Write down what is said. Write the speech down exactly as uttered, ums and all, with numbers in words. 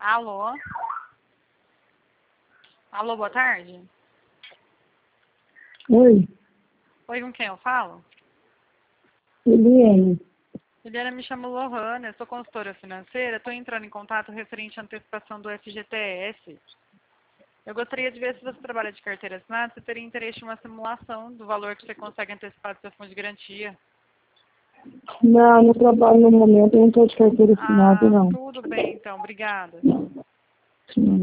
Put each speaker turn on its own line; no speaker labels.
Alô? Alô, boa tarde.
Oi,
Oi, com quem eu falo?
Eliane.
Eliana, me chamo Lohana, eu sou consultora financeira, estou entrando em contato referente à antecipação do F G T S. Eu gostaria de ver se você trabalha de carteira assinada, você teria interesse em uma simulação do valor que você consegue antecipar do seu fundo de garantia.
Não, não trabalho no momento, eu não estou de carteira assinada,
Ah,
não.
tudo bem então, obrigada.
Sim.